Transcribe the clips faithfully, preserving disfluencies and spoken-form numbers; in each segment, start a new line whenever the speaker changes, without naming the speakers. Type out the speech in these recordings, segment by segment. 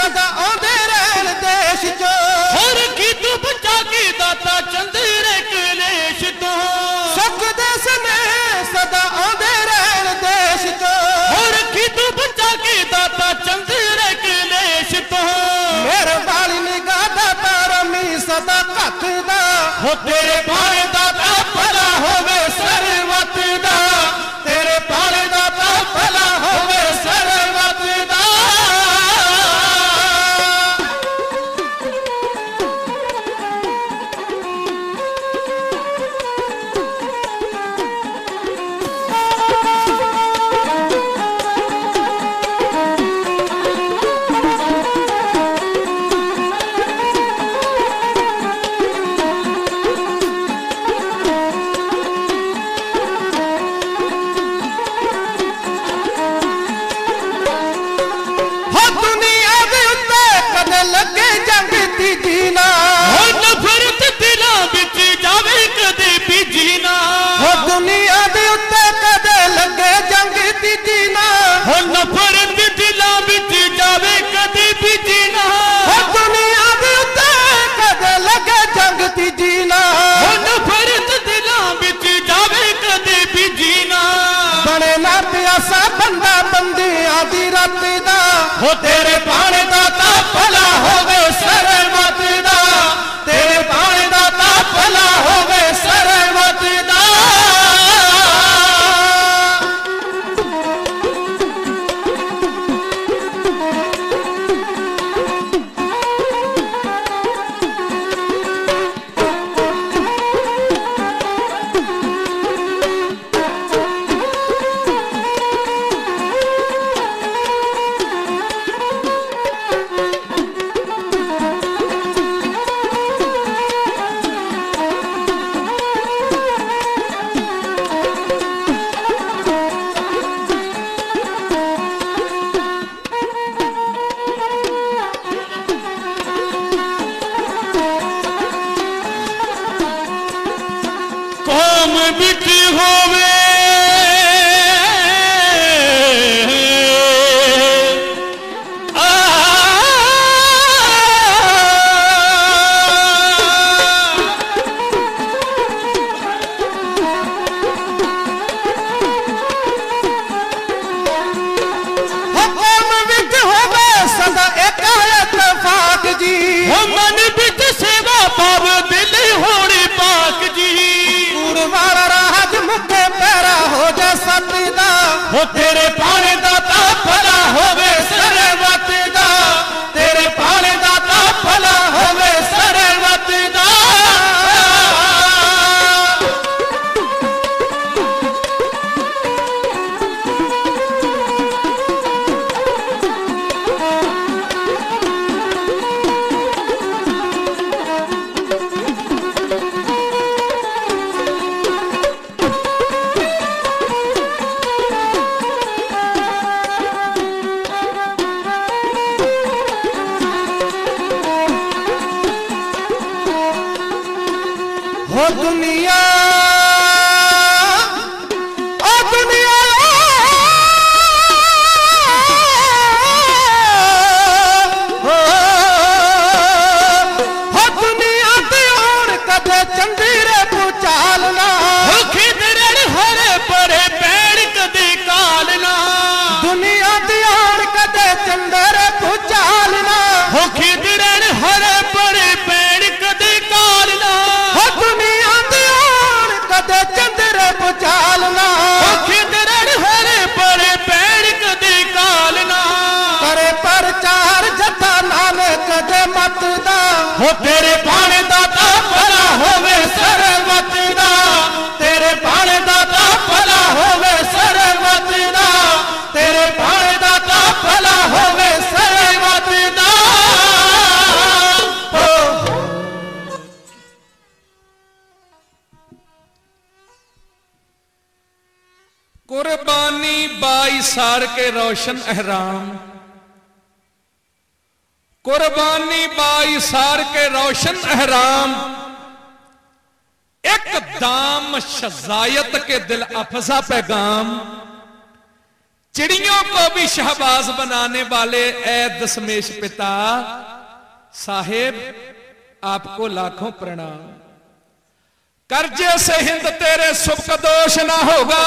सदा आंदे रहन देश चो
हर की तू बचा की दाता चंदेरे कलेश तो
सुख देश में सदा आंदे रहन देश चो
हर की तू बचा की दाता चंदेरे कलेश तो
मेरे बाली निगाह दाता रमी सदा कखदा
हो तेरे भावे दाता भला होवे सरवत दा
तेरे भावे दाता भला होवे सरवत दा लगे जंग ती जीना
हो नफरत दिलां विच जावे कदे भी जीना
हो दुनिया दे उत्ते कदे लगे जंग ती जीना
हो नफरत दिलां विच जावे कदे भी जीना
हो दुनिया दे उत्ते कदे लगे जंग ती जीना
हो नफरत दिलां विच जावे कदे भी जीना
बने ना प्यासा बंदा बंदी आदि रात दा
हो तेरे भाणे दाता भला होवे
सरवत दा तेरे भाणे दाता भला होवे सरवत दा
कौम बिच होवे
सदा एक इत्तेफाक जी
हो मन बिच सेवा पाव दिल होनी पाक जी
वाला राज मुखे पैरा हो जा सतदा
हो तेरे भाणे दाता भला होवे
सरवत दा तेरे भाणे दाता भला होवे सरवत दा हो दुनिया ओ दुनिया हो हो दुनिया ते और कदे चंदीरे पुचालना
हो खिदरन हरे परे पैड़ कदे कालना
दुनिया ते और कदे चंदीरे पुचालना
हो खिदरन हरे परे पैड़ कदे कालना
हो दुनिया ते और कदे चंदीरे पुचालना
हो खिदरन हरे परे पैड़ कदे कालना
करे प्रचार जथा नानक दे मत दा
हो तेरे भाणे दाता भला होवे
सरवत दा तेरे भाणे दाता भला होवे सरवत दा तेरे भाणे दाता भला होवे सरवत दा
कुर्बानी बाई सार के रोशन अहराम कुर्बानी बाई सार के रोशन अहराम एक दाम शजायत के दिल अफजा पैगाम चिड़ियों को भी शहबाज बनाने वाले ए दशमेश पिता साहेब आपको लाखों प्रणाम। कर्जे से हिंद तेरे सुख दोष ना होगा,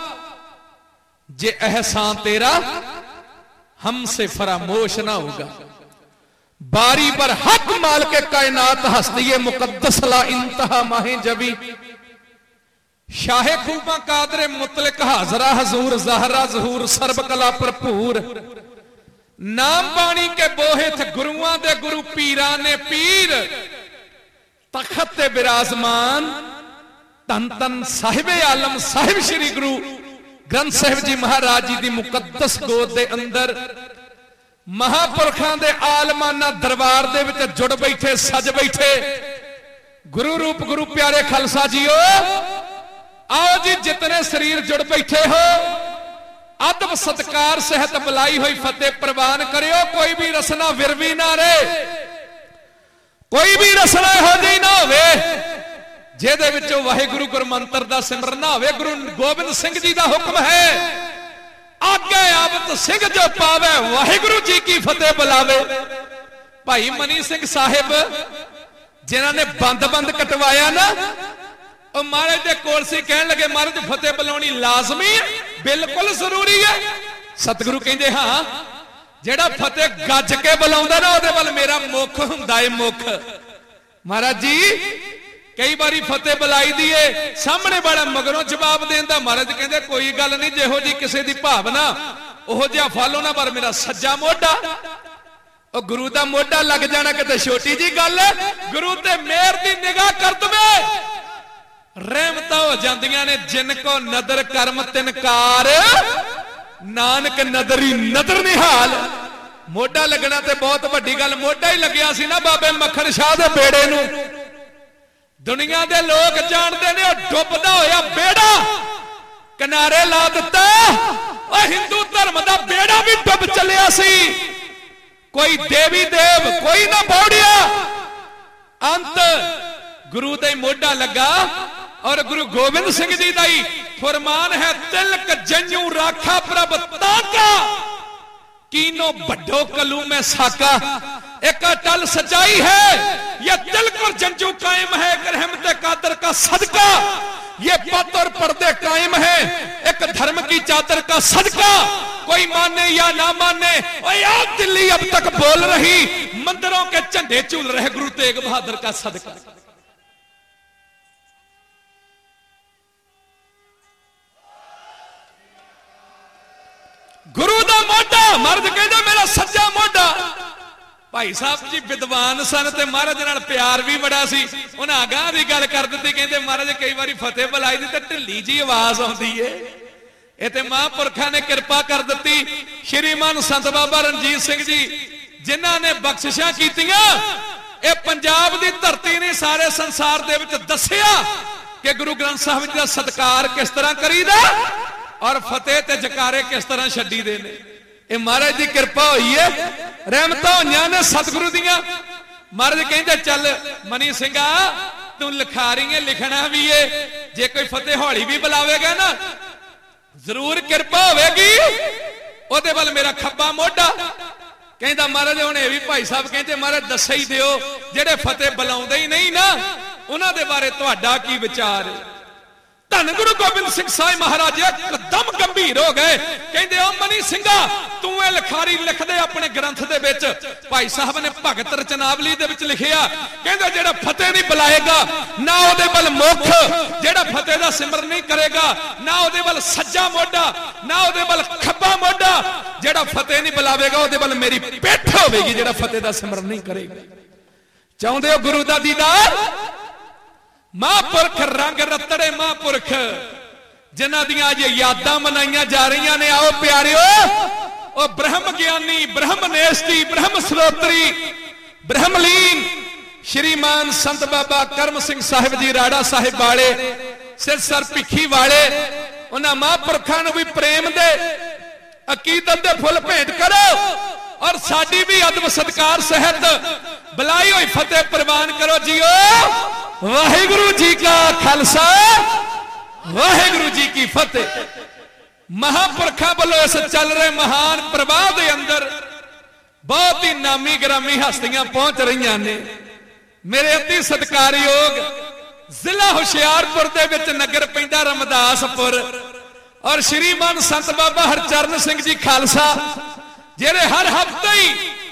जे एहसान तेरा हमसे फरामोश ना होगा। बारी पर हक माल के कायनात हस्ती मुकद्दस ला इंतहा माहे जबी, शाहे खूबा कादरे मुतलक हाजरा हजूर जहरा जहूर सर्ब कला भरपूर। नाम बाणी के बोहे थे गुरुआं दे गुरु पीरा ने पीर, तखत ते विराजमान धन धन साहिब आलम साहिब श्री गुरु ग्रंथ साहिब जी महाराज जी दी मुकद्दस गोद दे अंदर महापुरखां दे आलमाना दरबार दे विच जुड़ बैठे सज बैठे गुरु रूप गुरु प्यारे खालसा जीओ। आओ जी जितने शरीर जुड़ बैठे हो अदब सत्कार सहित बुलाई हुई फतेह प्रवान करियो। कोई भी रसना विरवी ना रहे, कोई भी रसना हो जी ना होवे जेदे विचों वाहिगुरु गुरु मंत्र दा सिमरन ना होवे। गुरु गोबिंद सिंह जी दा हुक्म है, आगे आबत सिंह जो पावे वाहिगुरु जी की फतेह बुलावे। भाई मनी सिंह साहिब जिन्हां ने बंद बंद कटवाया ना, महाराज दे कोल सी कहन लगे महाराज फतेह बुलाउणी लाजमी है, बिल्कुल जरूरी है। सतगुरु कहंदे हां जेड़ा फतेह गज के बुलाउंदा ना ओदे वल मेरा मुख हुंदा है मुख। महाराज जी कई बारी फतेह बुलाई दी है सामने बड़ा मगरों जवाब देंदा, महाराज कहंदे कोई गल नहीं, जेहो जी किसी दी भावना ओहो जिहा फल ना, पर मेरा सज्जा मोढा ओ गुरु दा मोढा लग जाना किते छोटी जी गल है। गुरु ते मेहर दी निगाह कर दवे रहमत हो जांदियां ने। जिनको नदर कर्म तिनकार नानक नदरी नदर निहाल। मोढा लगना ते बहुत वड्डी गल, मोढा ही लग्या सी ना बाबे मक्खन शाह दे बेड़े नूं। दुनिया दे लोग जानते ने डुबदा होया बेड़ा किनारे ला दिता। हिंदू धर्म दा बेड़ा भी डुब चलिया सी, कोई देवी देव कोई ना पौड़िया। अंत गुरु दे मोढा लगा और गुरु गोबिंद सिंह जी का ही फरमान है, तिलक जंजू राखा प्रभ ताका कीनो बड्डो कलू में साका। एक अटल सच्चाई है, यह तिलक और जंजू कायम है रहमत कादर का सदका। ये पत और पर्दे कायम है एक धर्म की चादर का सदका। कोई माने या ना माने, और दिल्ली अब तक बोल रही मंदिरों के झंडे झूल रहे गुरु तेग बहादुर का सदका। गुरु दा मोढा मर्द कहंदा मेरा सज्जा मोढा। भाई साहब जी विद्वान सन ते महाराज नाल प्यार भी बड़ा सी। उन्हें अगाह दी गल कर दी, कहंदे महाराज कई बारी फतेह बुलाई दी ते ढिल्ली जी आवाज आउंदी है। ये ते महापुरखां ने कृपा कर दी। श्रीमान संत बाबा रणजीत सिंह जी जिन्हां ने बख्शिशां कीतियां, ये पंजाब दी धरती ने सारे संसार दे विच दस्सिया कि गुरु ग्रंथ साहिब जी दा सत्कार किस तरह करीदा और फतेह ते जकारे किस तरह छड्डी दे ने। ये महाराज की कृपा हुई है, रहमत होईयां ने सतगुरु दियां। महाराज कहंदे चल मनी सिंघा तू लिखारी है, लिखना भी है, जे कोई फतेह हौली भी बुलावेगा ना जरूर कृपा होगी। ओदे वल मेरा खब्बा मोढा कहंदा महाराज हुण ये भी भाई साहब कहंदे महाराज दस ही दिओ जेड़े फतेह बुलाउंदे ही नहीं ना उन्हां दे बारे तुहाडा की विचार है। धन गुरु गोबिंद सिंह साहिब महाराज एकदम गंभीर हो गए, कहंदे ओ मनी सिंघा तू ए लिखारी लिख दे अपने ग्रंथ दे विच। भाई साहब ने भगत रचनावली दे विच लिखिया, कहंदे जेड़ा फतेह नहीं बुलाएगा ना ओदे वल मुख, जेड़ा फतेह दा सिमरन नहीं करेगा ना ओदे वल सज्जा मोढा ना ओदे वल खब्बा मोढा, जेड़ा फतेह नहीं बुलावेगा ओदे वल मेरी पिठ होवेगी जेड़ा फतेह दा सिमरन नहीं करेगा। चाहुंदे हो गुरु दा दीदार? महापुरख रंग रतड़े महापुरख जिन्हां दियां अज यादां मनाईयां जा रही ने। आओ प्यारिओ, ओ ब्रह्म ज्ञानी ब्रह्म नेस्ती ब्रह्म स्रोत्री ब्रह्मलीन श्रीमान संत बाबा करम सिंह साहिब जी राड़ा साहिब वाले सिर सर भिखी वाले, उन्हां महापुरखां नूं भी प्रेम दे अकीदत दे फुल भेंट करो और साडी भी अदब सत्कार सहित बुलाई हुई फतेह प्रवान करो जीओ। वाहिगुरु जी का खालसा वाहिगुरु जी की फतेह। महापुरखों वालों इस चल रहे महान प्रवाह के अंदर बहुत ही नामी ग्रामी हस्तियां पहुंच रही ने। मेरे अति सत्कारयोग जिला हुशियारपुर दे विच नगर पैंदा रमदासपुर और श्रीमान संत बाबा हरचरण सिंह जी खालसा जेरे हर हफ्ते ही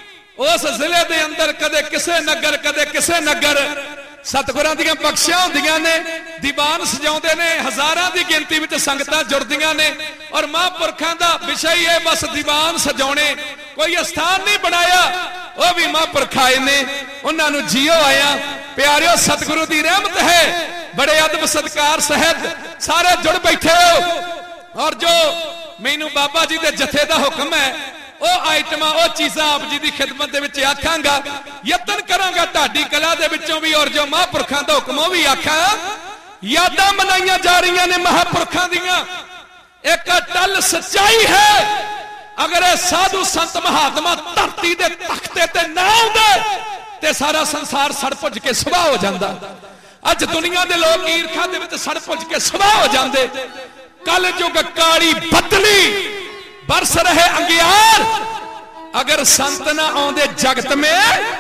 उस जिले के अंदर कदे किसे नगर कदे किसे नगर सतगुरां दी बख्शियां होंदियां ने, दीवान सजाउंदे ने, हजारां दी गिनती विच संगतां जुड़दियां ने और महापुरखां दा विषय है बस दीवान सजाउणे। कोई स्थान नहीं बनाया, वह भी महापुरख आए ने, उन्हां नूं जियो आया। प्यारियो सतगुरु दी रहमत है, बड़े अदब सत्कार सहित सारे जुड़ बैठे हो और जो मैनू बाबा जी दे जथे दा हुक्म है वो आइटम वो चीज़ां आप जी की खिदमत दे विच आखांगा, यतन करांगा ढाडी कला दे विचों भी और जो महापुरखां दा हुक्म भी आखा। यादां मनाइयां जा रही ने महापुरखां दियां, एक अटल सच्चाई है। अगर ये साधु संत महात्मा धरती दे तख्ते ते ना आउंदे ते सारा संसार सड़ भुज के सुबह हो जाता। अज दुनिया दे लोग ईरखा दे विच सड़ भुज के सुबह हो जाते। कल युग काली बदली बरस रहे अंगियार, अगर संत ना आउंदे जगत में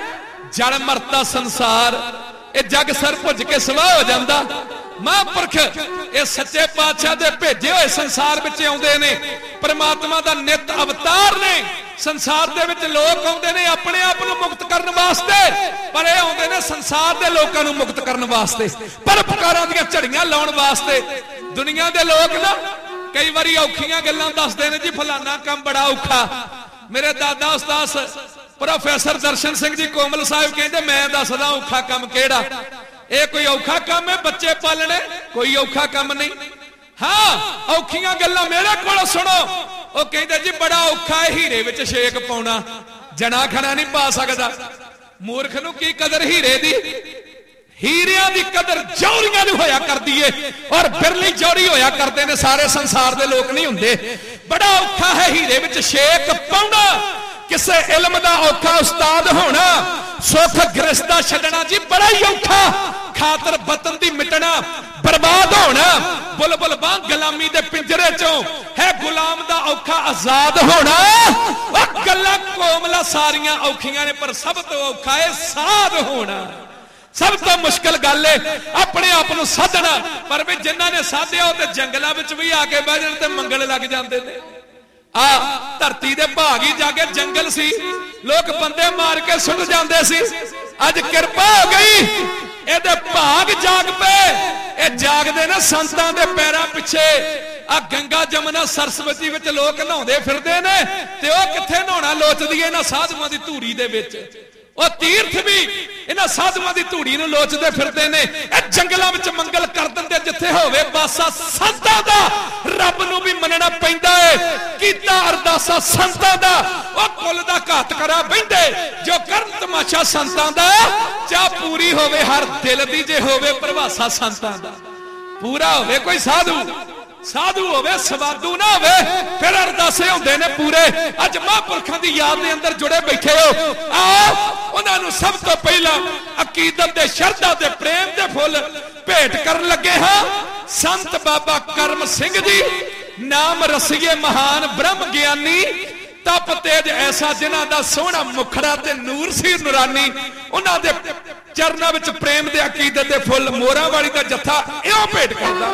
जड़ मरता संसार, ये जग सर भुज के सुबह हो जाता। महापुरख ये सच्चे पातशाह दे भेजे हुए संसार विच आउंदे ने, परमात्मा दा नित अवतार ने। संसार दे विच लोग आउंदे ने अपने आप नूं मुक्त करन वास्ते, पर ये आउंदे ने संसार दे लोकां नूं मुक्त करन वास्ते, परोपकारां दीयां झड़ियां लाउण वास्ते। दुनिया दे लोग ना कई बारी औखियां गल्लां दसदे ने जी फलाना काम बड़ा औखा। मेरे दादा उस्ताद प्रोफैसर दर्शन सिंह जी कोमल साहिब कहते मैं दसदा औखा काम केड़ा। ये कोई औखा काम है? बच्चे पालने कोई औखा काम नहीं। हाँ औखियां गल्लां मेरे कोल सुनो, वो कहते जी बड़ा औखा है हीरे विच शेक पाउणा, जना खना नहीं पा सकदा। मूर्ख नूं की कदर हीरे दी? हीरियां दी कदर जौहरियां नूं होया करदी है और बिरली जौहरी होया करदे ने, सारे संसार दे लोग नहीं हुंदे। बड़ा औखा है हीरे विच शेक पाउणा, किसे इल्म दा औखा उस्ताद होना, सुख गृहस्था छड्डना जी बड़ा ही औखा। खातर वतन दी मिटना, बर्बाद होना, बुलबुल बांग गुलामी दे पिंजरे चों है गुलाम दा औखा आजाद होना। और गल्लां कोमला सारियां औखियां ने, पर सब तो औखा है साध होना। सब तो मुश्किल गल है अपने आप को साधना, पर भी जिन्हां ने साधिया वो जंगलों में भी आके बह जाण ते मंगण लग जाते हैं। आ धरती दे भाग ही जाके जंगल सी, लोग बंदे मार के सुट जाते सी। अज किरपा हो गई, ये भाग जाग पे, ये जागते ना संतां दे पैरां पिछे। आ गंगा जमुना सरस्वती विच लोग नहाउंदे फिरदे ने ते ओह कित्थे नहाउणा लोचदी है इन्हां साधुआं दी धूड़ी दे विच। वो तीर्थ भी इन्हां साधुआं दी धूड़ी नूं लोचदे फिरदे ने। जंगलों में मंगल कर दिंदे जिथे होवे बासा संतां दा, रब नूं भी मनना पैंदा है। कीता अरदासा संतां दा, वो कुल दा घात करा बहिंदे जो करन तमाशा संतां दा। चाह पूरी होवे हर दिल दी, जे होवे प्रभासा संतां दा। पूरा होवे कोई साधु, साधु होवे सवादू ना होवे, फिर अरदासे होंदे ने पूरे। अज महापुरखां दी याद दे अंदर जुड़े बैठे हो, आओ उन्हां नूं सब तो पहला अकीदत दे, शरधा दे, प्रेम दे फुल भेंट करन लगे हां। संत बाबा करम सिंह जी नाम रसीए महान ब्रह्म ज्ञानी, तप तेज ऐसा जिन्हां दा सोहना मुखड़ा ते नूर सी नूरानी। उन्हां दे चरनां विच प्रेम दे अकीदत दे फुल मोरां वाली दा जत्था इउं भेंट करदा।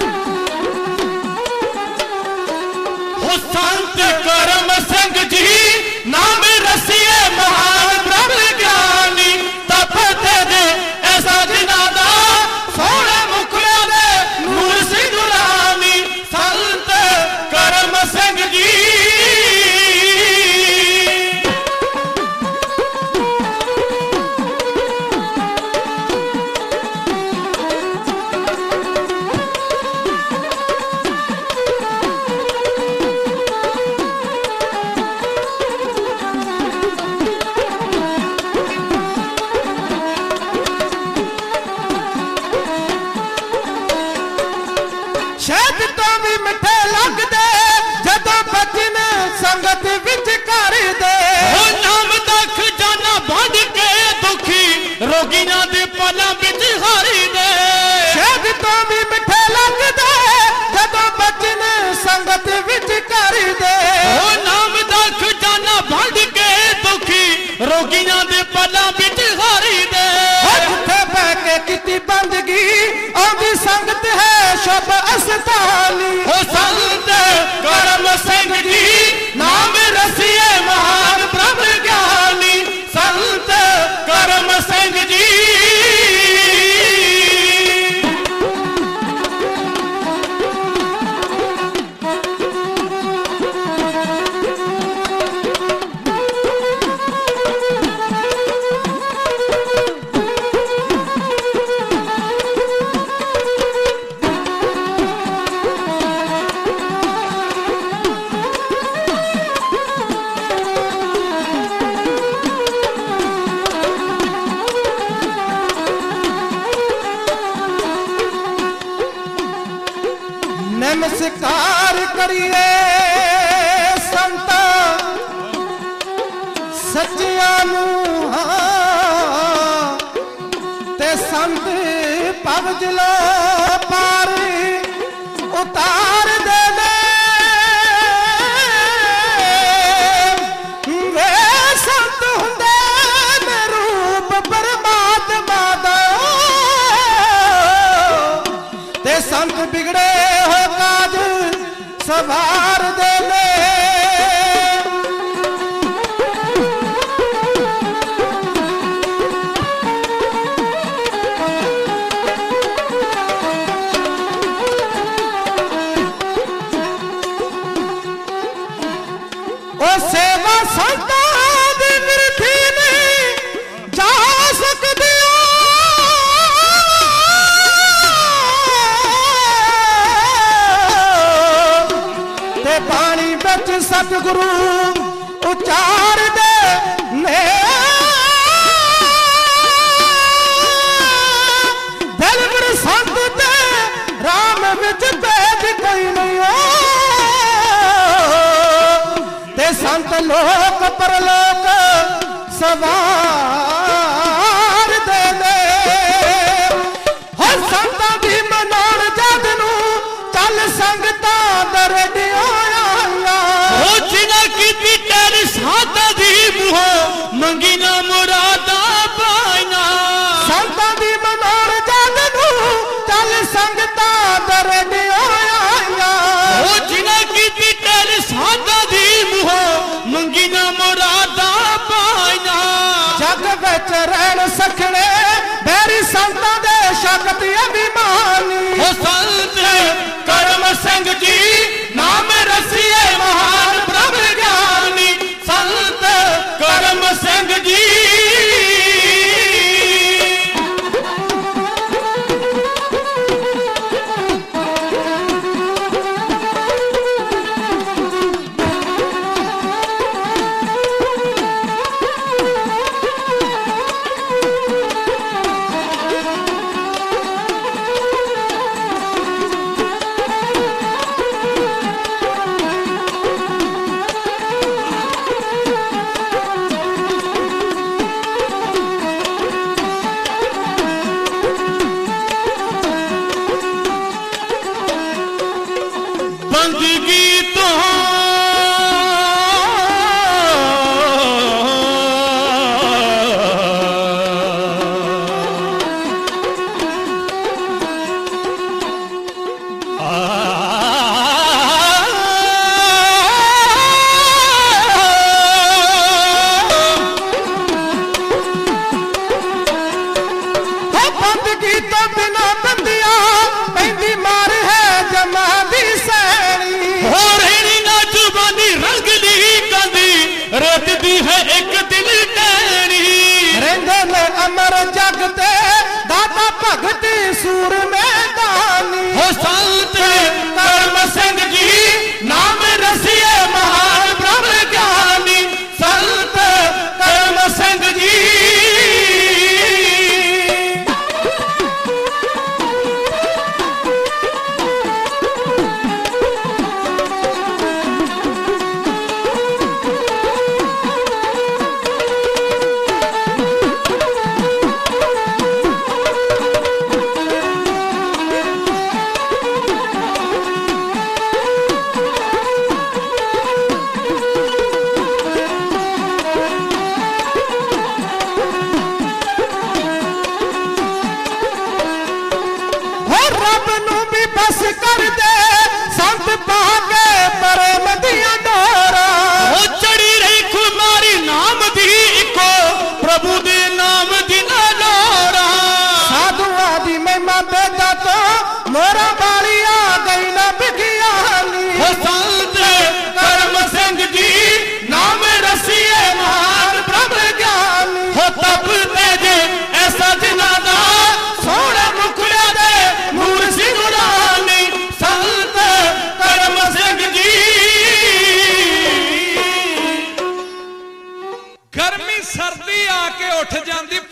संत करम सिंह जी रोगियां दे पलां विच हारी दे
शहद तो भी मिठे लगदे जदों बचन संगत विच कर दे
ओ नाम दा खजाना वंड के दुखी रोगियां दे पलां विच हारी दे
जिथे बह के किती बंदगी आंदी संगत है शुभ अस्ताली
ओ संत करम सिंह जी नाम रसिए महान ब्रह्म ज्ञानी संत करम सिंह जी
नमस्कार करिए संता सच्चियां नूं हां ते संत पवजलो पार उतार दे वे संत हुंदे ने रूप परमात्मा दा ते संत बिगड़े सवार दे ले ओ सेवा संता दी मिर्थी नहीं जा सकदी पानी बिच सतगुरु उचार दे ने दिल मेरे संत ते राम विच भेद कोई नहीं हो ते संत लोक परलोक सवार दे दे हर संतां दी मनाण जद नूं चल संगतां दरड़ियां
सादा दी मुहो मंगी ना मुरादा पाइना
संतां दी मनाण जग नूं चल संगतां दरड़ियां
ओ जिन्हां कीती तेरे सादा दी मुहो मंगी ना मुरादा पाइना
जग विच रहण सखणे बैरी संतां दे शक्त अभिमानी
ओ संत करम सिंह जी नाम रसिए महान ब्रह्म ज्ञानी संत करम सिंह जी बंदगी तो
बंदगी तो बिना बंदिया पैंदी मार है जमा दी सैनी
हो रही ना जुबानी रंगली कंदी रेत दी है एक दिल टैनी
रेंदे ने अमर जगते दाता भगती सूर मैदानी
हो संत करम सिंह जी नाम रसिए महान ब्रह्म ज्ञानी संत करम सिंह जी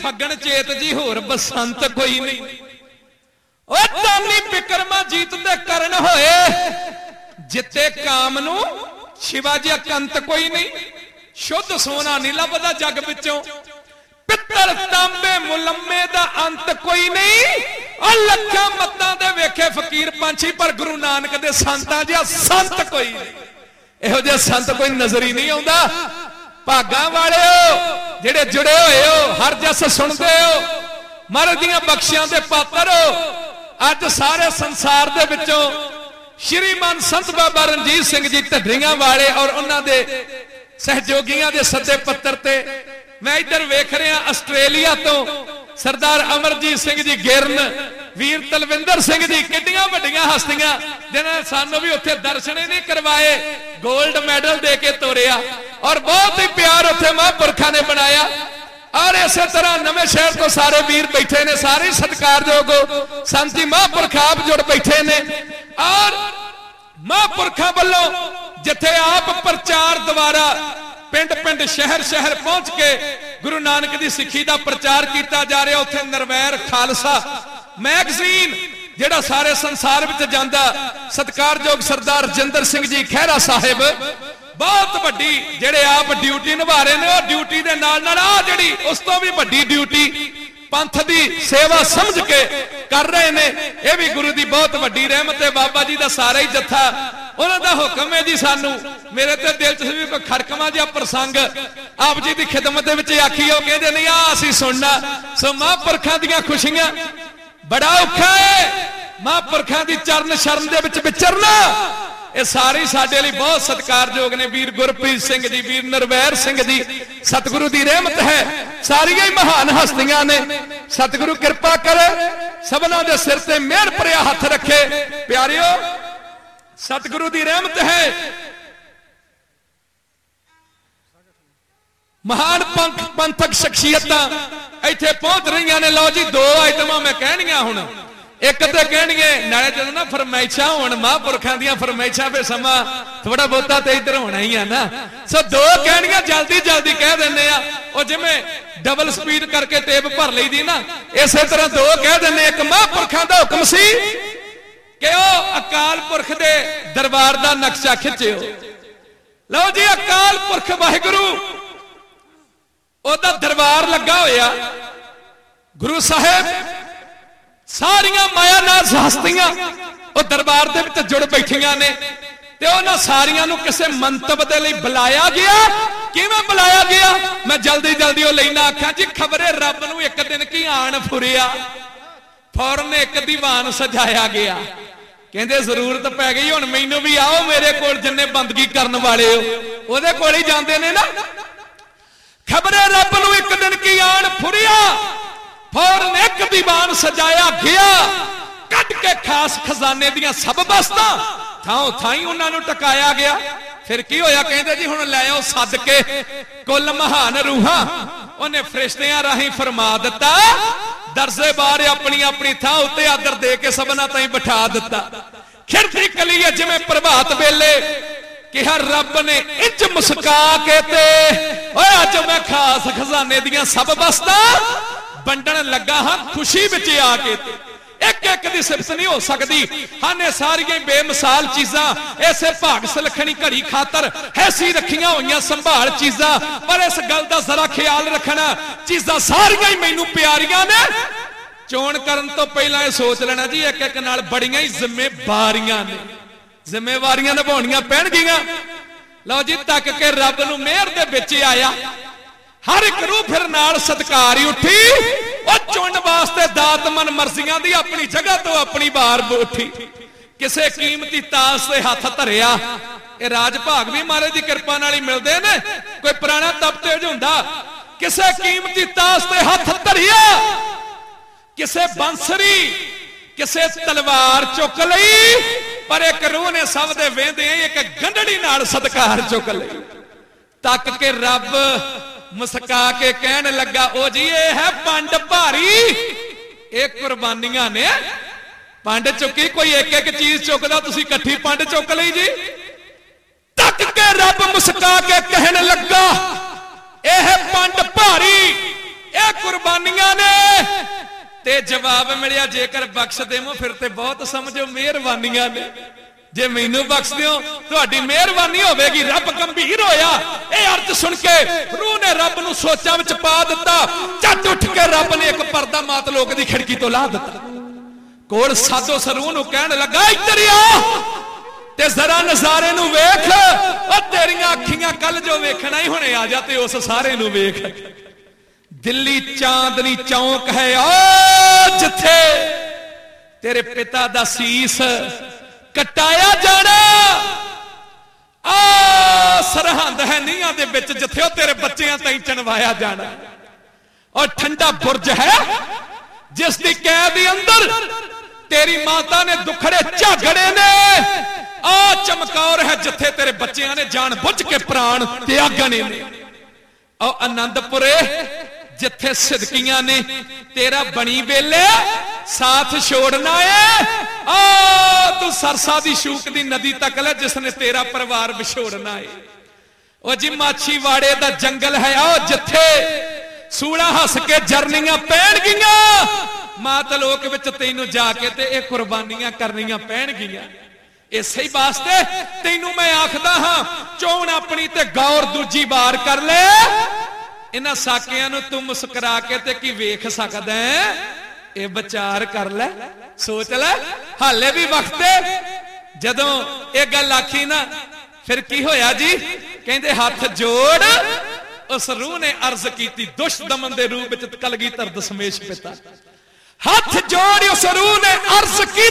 ਫੱਗਣ ਚੇਤ ਜੀ ਹੋਰ ਬਸੰਤ ਕੋਈ ਨਹੀਂ। ਉਹ ਦਾਨੀ ਬਿਕਰਮਾਜੀਤ ਦੇ ਕਰਨ ਹੋਏ ਜਿੱਤੇ ਕਾਮ ਨੂੰ ਸ਼ਿਵਾਜੀ ਅਕੰਤ ਕੋਈ ਨਹੀਂ। ਸ਼ੁੱਧ ਸੋਨਾ ਨਹੀਂ ਲੱਭਦਾ ਜੱਗ ਵਿੱਚੋਂ, ਪਿੱਤਲ ਤਾਂਬੇ ਮੁਲੰਮੇ ਦਾ ਅੰਤ ਕੋਈ ਨਹੀਂ। ਉਹ ਲੱਖਾਂ ਮੱਤਾਂ ਦੇ ਵੇਖੇ ਫਕੀਰ ਪੰਛੀ ਪਰ ਗੁਰੂ ਨਾਨਕ ਦੇ ਸੰਤਾਂ ਜਿਹਾ ਸੰਤ ਕੋਈ ਨਹੀਂ। ਇਹੋ ਜਿਹਾ ਸੰਤ ਕੋਈ ਨਜ਼ਰ ਹੀ ਨਹੀਂ ਆਉਂਦਾ। ਭਾਗਾਂ ਵਾਲਿਓ ਜਿਹੜੇ ਜੁੜੇ ਹੋਏ ਹੋ, ਹਰ ਜਸ ਸੁਣਦੇ ਹੋ, ਮਹਾਰਾਜ ਦੀਆਂ ਬਖਸ਼ਿਸ਼ਾਂ ਦੇ ਪਾਤਰ ਹੋ। ਅੱਜ ਸਾਰੇ ਸੰਸਾਰ ਦੇ ਵਿੱਚੋਂ ਸ਼੍ਰੀਮਾਨ ਸੰਤ ਬਾਬਾ ਰਣਜੀਤ ਸਿੰਘ ਜੀ ਢੱਡਰੀਆਂ ਵਾਲੇ ਔਰ ਉਹਨਾਂ ਦੇ ਸਹਿਯੋਗੀਆਂ ਦੇ ਸੱਦੇ ਪੱਤਰ ਤੇ ਮੈਂ ਇੱਧਰ ਵੇਖ ਰਿਹਾ ਆਸਟ੍ਰੇਲੀਆ ਤੋਂ ਸਰਦਾਰ ਅਮਰਜੀਤ ਸਿੰਘ ਜੀ ਗਿਰਨ, ਵੀਰ ਤਲਵਿੰਦਰ ਸਿੰਘ ਜੀ, ਕਿੱਡੀਆਂ ਵੱਡੀਆਂ ਹਸਤੀਆਂ ਜਿਨ੍ਹਾਂ ਨੇ ਸਾਨੂੰ ਵੀ ਉੱਥੇ ਦਰਸ਼ਨ ਨਹੀਂ ਕਰਵਾਏ, ਗੋਲਡ ਮੈਡਲ ਦੇ ਕੇ ਤੋਰਿਆ ਔਰ ਬਹੁਤ ਹੀ ਪਿਆਰ ਉੱਥੇ ਮਹਾਂਪੁਰਖਾਂ ਨੇ ਬਣਾਇਆ। ਔਰ ਇਸੇ ਤਰ੍ਹਾਂ ਨਵੇਂ ਸ਼ਹਿਰ ਤੋਂ ਸਾਰੇ ਵੀਰ ਬੈਠੇ ਨੇ, ਸਾਰੇ ਸਤਿਕਾਰਯੋਗ ਸੰਤ ਜੀ ਮਹਾਂਪੁਰਖ ਆਪ ਜੁੜ ਬੈਠੇ ਨੇ। ਔਰ ਮਹਾਂਪੁਰਖਾਂ ਵੱਲੋਂ ਜਿੱਥੇ ਆਪ ਪ੍ਰਚਾਰ ਦੁਆਰਾ ਪਿੰਡ ਪਿੰਡ ਸ਼ਹਿਰ ਸ਼ਹਿਰ ਪਹੁੰਚ ਕੇ ਗੁਰੂ ਨਾਨਕ ਦੀ ਸਿੱਖੀ ਦਾ ਪ੍ਰਚਾਰ ਕੀਤਾ ਜਾ ਰਿਹਾ, ਉੱਥੇ ਨਿਰਵੈਰ ਖਾਲਸਾ ਮੈਗਜ਼ੀਨ ਜਿਹੜਾ ਸਾਰੇ ਸੰਸਾਰ ਵਿੱਚ ਜਾਂਦਾ, ਸਤਿਕਾਰਯੋਗ ਸਰਦਾਰ ਰਜਿੰਦਰ ਸਿੰਘ ਜੀ ਖਹਿਰਾ ਸਾਹਿਬ ਬਹੁਤ ਵੱਡੀ ਜਿਹੜੇ ਆਪ ਡਿਊਟੀ ਨਿਭਾ ਰਹੇ ਨੇ, ਉਹ ਡਿਊਟੀ ਦੇ ਨਾਲ ਨਾਲ ਆ ਜਿਹੜੀ ਉਸ ਤੋਂ ਵੀ ਵੱਡੀ ਡਿਊਟੀ ਪੰਥ ਦੀ ਸੇਵਾ ਸਮਝ ਕੇ ਕਰ ਰਹੇ ਨੇ। ਇਹ ਵੀ ਗੁਰੂ ਦੀ ਬਹੁਤ ਵੱਡੀ ਰਹਿਮਤ ਹੈ। ਬਾਬਾ ਜੀ ਦਾ ਸਾਰਾ ਹੀ ਜੱਥਾ, ਉਹਨਾਂ ਦਾ ਹੁਕਮ ਹੈ ਜੀ ਸਾਨੂੰ। ਮੇਰੇ ਤੇ ਦਿਲ ਚ ਵੀ ਕੋਈ ਖੜਕਵਾਂ ਜਿਹਾ ਪ੍ਰਸੰਗ ਆਪ ਜੀ ਦੀ ਖਿਦਮਤ ਦੇ ਵਿੱਚ ਆਖੀ, ਉਹ ਕਹਿੰਦੇ ਨਹੀਂ ਆ ਅਸੀਂ ਸੁਣਨਾ। ਸੋ ਮਹਾਂਪੁਰਖਾਂ ਦੀਆਂ ਖੁਸ਼ੀਆਂ ਬੜਾ ਔਖਾ ਹੈ, ਮਹਾਂਪੁਰਖਾਂ ਦੀ ਚਰਨ ਸ਼ਰਨ ਦੇ ਵਿੱਚ ਵਿਚਰਨਾ ਇਹ ਸਾਰੇ ਸਾਡੇ ਲਈ ਬਹੁਤ ਸਤਿਕਾਰਯੋਗ ਨੇ। ਵੀਰ ਗੁਰਪ੍ਰੀਤ ਸਿੰਘ ਜੀ, ਵੀਰ ਨਿਰਵੈਰ ਸਿੰਘ ਜੀ, ਸਤਿਗੁਰੂ ਦੀ ਰਹਿਮਤ ਹੈ, ਸਾਰੀਆਂ ਹੀ ਮਹਾਨ ਹਸਤੀਆਂ ਨੇ। ਸਤਿਗੁਰੂ ਕਿਰਪਾ ਕਰੇ, ਸਭਨਾਂ ਦੇ ਸਿਰ ਤੇ ਮਿਹਰ ਭਰਿਆ ਹੱਥ ਰੱਖੇ। ਪਿਆਰਿਓ ਸਤਿਗੁਰੂ ਦੀ ਰਹਿਮਤ ਹੈ। ਮਹਾਨ ਪੰਥਕ ਸ਼ਖਸੀਅਤਾਂ ਇੱਥੇ ਪਹੁੰਚ ਰਹੀਆਂ ਨੇ। ਲਓ ਜੀ ਦੋ ਆਈਟਮਾਂ ਮੈਂ ਕਹਿਣੀਆਂ ਹੁਣ। ਇੱਕ ਤੇ ਕਹਿਣਗੇ ਨਾਲੇ ਜਦੋਂ ਨਾ ਫਰਮਾਇਸ਼ਾਂ ਹੋਣ ਮਹਾਂਪੁਰਖਾਂ ਦੀਆਂ ਫਰਮਾਇਸ਼ਾਂ, ਫੇ ਸਮਾਂ ਥੋੜਾ ਬਹੁਤਾ ਤੇ ਇੱਧਰ ਹੋਣਾ ਹੀ ਆ ਨਾ। ਸੋ ਦੋ ਕਹਿਣੀਆਂ ਜਲਦੀ ਜਲਦੀ ਕਹਿ ਦਿੰਦੇ ਆ, ਉਹ ਜਿਵੇਂ ਡਬਲ ਸਪੀਡ ਕਰਕੇ ਟੇਪ ਭਰ ਲਈਦੀ ਨਾ, ਇਸੇ ਤਰ੍ਹਾਂ ਦੋ ਕਹਿ ਦਿੰਦੇ। ਇੱਕ ਮਹਾਂਪੁਰਖਾਂ ਦਾ ਹੁਕਮ ਸੀ ਕਿ ਉਹ ਅਕਾਲ ਪੁਰਖ ਦੇ ਦਰਬਾਰ ਦਾ ਨਕਸ਼ਾ ਖਿੱਚਿਓ। ਲਓ ਜੀ ਅਕਾਲ ਪੁਰਖ ਵਾਹਿਗੁਰੂ ਉਹਦਾ ਦਰਬਾਰ ਲੱਗਾ ਹੋਇਆ। ਗੁਰੂ ਸਾਹਿਬ ਸਾਰੀਆਂ ਮਾਇਆ ਨਾਲ ਹਸਤੀਆਂ ਉਹ ਦਰਬਾਰ ਦੇ ਵਿੱਚ ਜੁੜ ਬੈਠੀਆਂ ਨੇ ਤੇ ਉਹਨਾਂ ਸਾਰੀਆਂ ਨੂੰ ਕਿਸੇ ਮੰਤਵ ਦੇ ਲਈ ਬੁਲਾਇਆ ਗਿਆ। ਕਿਵੇਂ ਬੁਲਾਇਆ ਗਿਆ ਮੈਂ ਜਲਦੀ ਜਲਦੀ ਉਹ ਲੈਣਾ ਆਖਾਂ ਜੀ। ਖਬਰੇ ਰੱਬ ਨੂੰ ਇੱਕ ਦਿਨ ਕੀ ਆਣ ਫੁਰਿਆ, ਫੌਰਨ ਇੱਕ ਦੀਵਾਨ ਸਜਾਇਆ ਗਿਆ। ਕਹਿੰਦੇ ਜ਼ਰੂਰਤ ਪੈ ਗਈ ਹੁਣ ਮੈਨੂੰ ਵੀ ਆਓ ਮੇਰੇ ਕੋਲ, ਜਿੰਨੇ ਬੰਦਗੀ ਕਰਨ ਵਾਲੇ ਹੋ ਉਹਦੇ ਕੋਲ ਹੀ ਜਾਂਦੇ ਨੇ ਨਾ। ਖਬਰੇ ਰੱਬ ਨੂੰ ਇੱਕ ਦਿਨ ਕੀ ਆਣ ਫੁਰਿਆ, ਫੌਰਨ ਇੱਕ ਦੀਵਾਨ ਸਜਾਇਆ ਗਿਆ। ਕੱਢ ਕੇ ਖਾਸ ਖਜ਼ਾਨੇ ਦੀਆਂ ਸਭ ਬਸਤਾਂ ਥਾਂ ਥਾਈ ਉਹਨਾਂ ਨੂੰ ਟਿਕਾਇਆ ਗਿਆ। ਫਿਰ ਕੀ ਹੋਇਆ ਕਹਿੰਦੇ ਜੀ ਹੁਣ ਲੈ ਆਓ ਸੱਦ ਕੇ ਕੁੱਲ ਮਹਾਨ ਰੂਹਾਂ। ਉਹਨੇ ਫਰਿਸ਼ਤਿਆਂ ਰਾਹੀਂ ਫਰਮਾ ਦਿੱਤਾ, ਦਰਜ਼ੇ ਬਾਹਰ ਆਪਣੀ ਆਪਣੀ ਥਾਂ ਉੱਤੇ ਆਦਰ ਦੇ ਕੇ ਸਭਨਾਂ ਤਾਈਂ ਬਿਠਾ ਦਿੱਤਾ। ਖਿੜਕੀ ਕਲੀਏ ਜਿਵੇਂ ਪ੍ਰਭਾਤ ਵੇਲੇ ਕਿਹਾ ਰੱਬ ਨੇ ਇੰਜ ਮੁਸਕਾ ਕੇ ਤੇ ਓਏ ਅੱਜ ਮੈਂ ਖਾਸ ਖਜ਼ਾਨੇ ਦੀਆਂ ਸਭ ਬਸਤਾਂ ਵੰਡਣ ਲੱਗਾ ਹਾਂ ਖੁਸ਼ੀ ਵਿੱਚ ਆ ਕੇ। ਇੱਕ ਇੱਕ ਦੀ ਸਿਫਤ ਨਹੀਂ ਹੋ ਸਕਦੀ। ਹਾਨੇ ਸਾਰੀਆਂ ਬੇਮਿਸਾਲ ਚੀਜ਼ਾਂ ਐਸੇ ਭਾਗ ਸੁਲੱਖਣੀ ਘੜੀ ਖਾਤਰ ਐਸੀ ਰੱਖੀਆਂ ਹੋਈਆਂ ਸੰਭਾਲ ਚੀਜ਼ਾਂ। ਪਰ ਇਸ ਗੱਲ ਦਾ ਜ਼ਰਾ ਖਿਆਲ ਰੱਖਣਾ, ਚੀਜ਼ਾਂ ਸਾਰੀਆਂ ਹੀ ਮੈਨੂੰ ਪਿਆਰੀਆਂ ਨੇ। ਚੋਣ ਕਰਨ ਤੋਂ ਪਹਿਲਾਂ ਇਹ ਸੋਚ ਲੈਣਾ ਜੀ ਇੱਕ ਇੱਕ ਨਾਲ ਬੜੀਆਂ ਹੀ ਜ਼ਿੰਮੇਵਾਰੀਆਂ ਨੇ, ਜ਼ਿੰਮੇਵਾਰੀਆਂ ਨਿਭਾਉਣੀਆਂ ਪੈਣਗੀਆਂ। ਲਓ ਜੀ ਤੱਕ ਕੇ ਰੱਬ ਨੂੰ ਮਿਹਰ ਦੇ ਵਿੱਚ ਆਇਆ। ਹਰ ਇੱਕ ਨੂੰ ਫਿਰ ਨਾਲ ਸਤਿਕਾਰ ਹੀ ਉੱਠੀ। ਉਹ ਚੁਣ ਵਾਸਤੇ ਦਾਤਮਨ ਮਰਜ਼ੀਆਂ ਦੀ ਆਪਣੀ ਜਗ੍ਹਾ ਤੋਂ ਆਪਣੀ ਬਾਰ ਉੱਠੀ। ਕਿਸੇ ਕੀਮਤੀ ਤਾਸ ਤੇ ਹੱਥ ਧਰਿਆ। ਇਹ ਰਾਜ ਭਾਗ ਵੀ ਮਹਾਰਾਜ ਦੀ ਕਿਰਪਾ ਨਾਲ ਹੀ ਮਿਲਦੇ ਨੇ, ਕੋਈ ਪੁਰਾਣਾ ਤਪਤੇਜ ਹੁੰਦਾ। ਕਿਸੇ ਕੀਮਤੀ ਤਾਸ ਤੇ ਹੱਥ ਧਰਿਆ, ਕਿਸੇ ਬੰਸਰੀ ਕਿਸੇ ਤਲਵਾਰ ਚੁੱਕ ਲਈ, ਪਰ ਇੱਕ ਰੂਹ ਨੇ ਸਭ ਦੇ ਵੇਂਦੇ ਇੱਕ ਗੰਢੜੀ ਨਾਲ ਸਤਿਕਾਰ ਚੁੱਕ ਲਈ। ਤੱਕ ਕੇ ਰੱਬ ਮੁਸਕਾ ਕੇ ਕਹਿਣ ਲੱਗਾ ਉਹ ਜੀ ਇਹ ਹੈ ਪੰਡ ਭਾਰੀ, ਇਹ ਕੁਰਬਾਨੀਆਂ ਨੇ। ਪੰਡ ਚੁੱਕੀ ਕੋਈ ਇੱਕ ਇੱਕ ਚੀਜ਼ ਚੁੱਕਦਾ, ਤੁਸੀਂ ਇਕੱਠੀ ਪੰਡ ਚੁੱਕ ਲਈ ਜੀ। ਤੱਕ ਕੇ ਰੱਬ ਮੁਸਕਾ ਕੇ ਕਹਿਣ ਲੱਗਾ ਇਹ ਪੰਡ ਭਾਰੀ, ਇਹ कुर्बानियां ने ते जवाब मिलिया जेकर बख्श देवो फिर ते बहुत समझो मेहरबानियां ने। जे मैनू बख्श दिओ तुहाडी मेहरबानी होवेगी। रब गंभीर होया। ये अर्थ सुन के रूह ने रब नूं सोचां विच पा दिता। झट उठ के रब ने एक पर्दा मात लोक दी खिड़की तो ला दिता। कोल साधो सरूह नूं कहण लगा इधर आ ते जरा नजारे नूं वेख। ओ तेरियां अखियां कल जो वेखना ही हुणे आ जा ते उस सारे नूं वेख। दिल्ली चांदनी चौक है ओ जिथे तेरे पिता दा सीस कटाया जाना। आ सरहंद है नीहां दे विच जिथे ओ तेरे बच्चियां ताईं चणवाया जाना। और ठंडा बुरज है जिस दी कैद अंदर तेरी माता ने दुखड़े झागड़े ने। आ चमकौर है जिथे तेरे बच्चियां ने जान बुझ के प्राण त्यागने ने। और आनंदपुरे जिथे सिदकियां ने तेरा बनी वेले साथ छोड़ना है। आ तू सरसा दी शूक दी नदी तक ले जिसने तेरा परिवार विछोड़ना है। ओ जी माछीवाड़े दा जंगल है आओ जिथे सूड़ा हस के जरनियां पैण गियां। मात लोक विच तैनू जाके ते ए कुर्बानियां करनियां पैण गियां। इसे ही वास्ते तैनू मैं आखदा हां चोण अपनी ते गौर दूजी बार कर ले। इन्हां साकियां नूं तू मुस्कुरा के ते की वेख सकदा है। ए विचार कर ले सोच ले हाले भी वक्त है। जदों ये गल आखी ना फिर की होया जी कहंदे हाथ जोड़ उस रूह ने अर्ज की दुष्ट दमन के रूप में कलगीधर दशमेश पिता। हाथ जोड़ उस रूह ने अर्ज की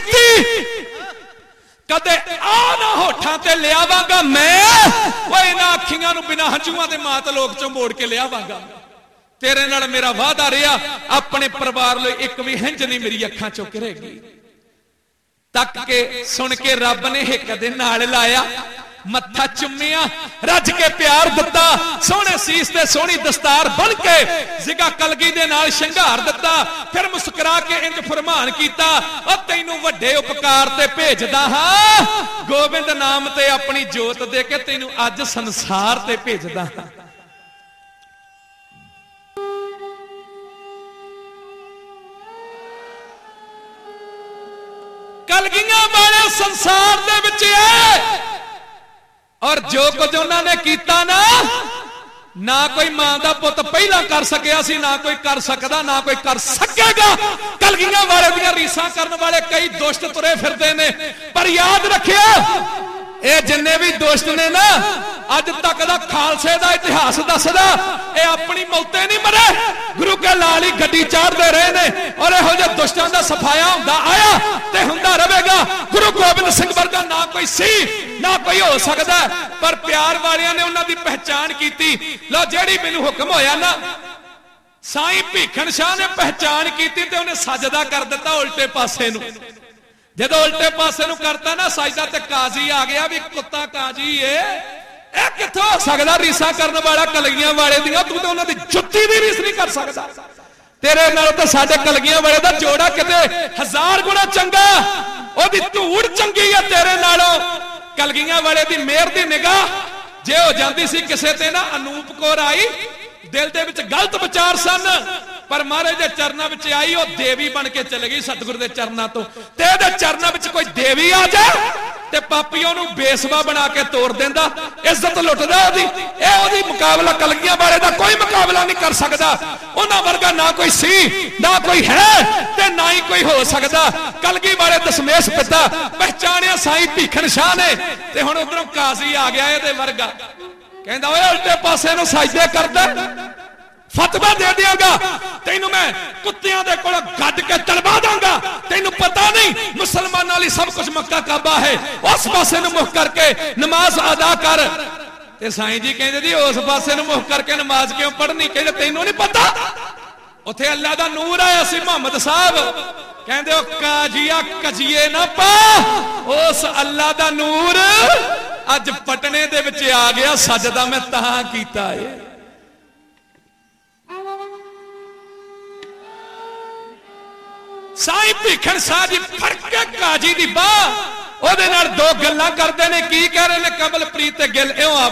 कदे आ ना होठां ते लियावांगा मैं। वो इन्हां अखियां नूं बिना हंझुआं दे मात लोक चों मोड़ के लियावांगा। तेरे नाल मेरा वादा रहा अपने परिवार लई एक भी हिंज नहीं मेरी अखां चों गिरेगी। तक के सुन के रब ने हिक दे नाल लाया मत्था चुम्मिया रज के प्यार दिता। सोहने सीस ते सोहनी दस्तार बन के जिगा कलगी दे नाल शंगार दिता। फिर मुस्कुरा के इंज फरमान कीता ओ तैनू वड्डे उपकार ते भेजदा हां। गोबिंद नाम ते अपनी जोत दे के तैनू अज संसार ते भेजदा हां। कलगियां वाले संसार दे विच है। और जो कुछ उन्होंने किया ना ना कोई मां का पुत पहला कर सकिया सी ना कोई कर सकता ना कोई कर सकेगा। कलगियां वाले दियां रीसां करने वाले कई दुष्ट तुरे फिरते ने। पर याद रखियो ये जिन्ने भी दुष्ट ने ना अज तक दा खालसे दा इतिहास दसदा ये अपनी मौते नहीं मरे। गुरु के लाल ही गड्डी चाढ़ते रहे ने। और इहो जिहे दुष्टां दा सफाया हुंदा आया ते हुंदा रहेगा। गुरु गोबिंद सिंह वर्गा ना कोई सी ना कोई हो सकता। पर प्यार वालियां ने उन्हां दी पहचान की। लो जेड़ी मैनू हुक्म होया ना साईं भीखन शाह ने पहचान की ते उन्हें सजदा कर दिता उल्टे पासे नूं। जदों उल्टे पासे नूं करता ना सजदा ते काजी आ गया भी कुत्ता काजी है ए कित्थों हो सकदा रीसा करने वाला कलगियां वाले दियां। तू तो उन्हां दी जुत्ती दी रीस नहीं कर सकदा। तेरे नाल तो साडे कलगियां वाले दा जोड़ा किते हजार गुना चंगा। ओदी धूड़ चंगी है तेरे नालों। कलगियां वाले दी मेहर दी निगाह जे हो जाती सी किसे ते ना अनूप कौर आई दिल दे विच गलत विचार सन पर महाराज दे चरणा विच आई वो देवी बन के चले गई सतगुरु दे चरणा तो। ते दे चरणा विच कोई देवी आ जाए ते पापियों नूं बेसवा बना के तोड़ देंदा इज्जत लुटदा ओदी। ए ओदी मुकाबला कलगियां वाले दा कोई मुकाबला नहीं कर सकदा। उन्हां वर्गा ना कोई सी ना कोई है ते ना ही कोई हो सकदा। कलगी वाले दशमेश पिता पहचानिया साईं भीखन शाह ने ते हुण उधरों काजी आ गया इहदे वर्गा। कहंदा ओए उल्टे पासे नूं सजदे करदा फतवा दे दियागा तेनू मैं कुत्तियां दे कोल गड्ड के तलवा दांगा। तेनू पता नहीं मुसलमानां लई सब कुछ मक्का काबा है। उस पासे नूं मुख करके नमाज अदा कर। ते साईं जी कहंदे जी उस पासे नूं मुख करके नमाज क्यों पढ़नी। कहंदे तैनू नहीं पता उत्थे अल्लाह दा नूर आया सी मुहम्मद साहब। कहंदे ओ काजिया कजिए ना पा उस अल्लाह दा नूर अज पटने दे विच आ गया। सजदा मैं तां कीता है। साईं भीखन शाह जी फड़ के काजी दी बाह ओदे नाल दो गल्लां करदे ने। की कह रहे ने कमलप्रीत ते गिल इउं